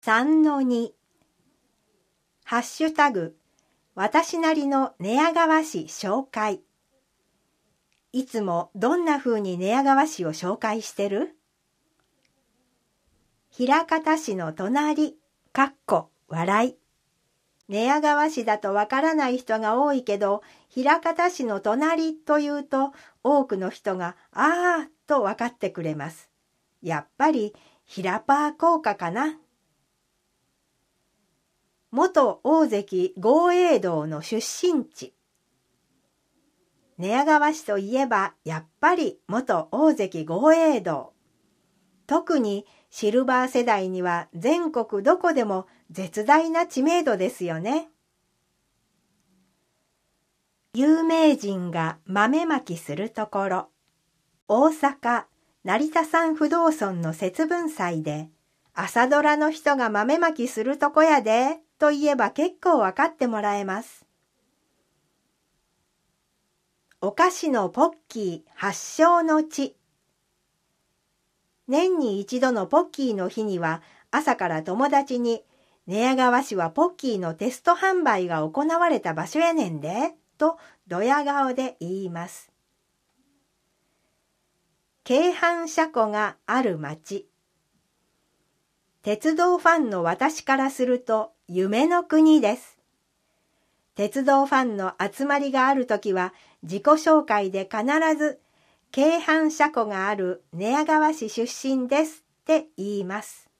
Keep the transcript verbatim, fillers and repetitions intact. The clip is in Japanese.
さんのに ハッシュタグ私なりの寝屋川市紹介。いつもどんな風に寝屋川市を紹介してる？枚方市の隣、かっこ笑い。寝屋川市だとわからない人が多いけど、枚方市の隣というと多くの人があーとわかってくれます。やっぱりひらパー効果かな。元大関豪栄道の出身地。寝屋川市といえばやっぱり元大関豪栄道。特にシルバー世代には全国どこでも絶大な知名度ですよね。有名人が豆まきするところ。大阪成田山不動尊の節分祭で朝ドラの人が豆まきするとこやでと言えば結構わかってもらえます。お菓子のポッキー発祥の地。年に一度のポッキーの日には朝から友達に寝屋川市はポッキーのテスト販売が行われた場所やねんでとドヤ顔で言います。京阪車庫がある町。鉄道ファンの私からすると夢の国です。鉄道ファンの集まりがあるときは自己紹介で必ず京阪車庫がある寝屋川市出身ですって言います。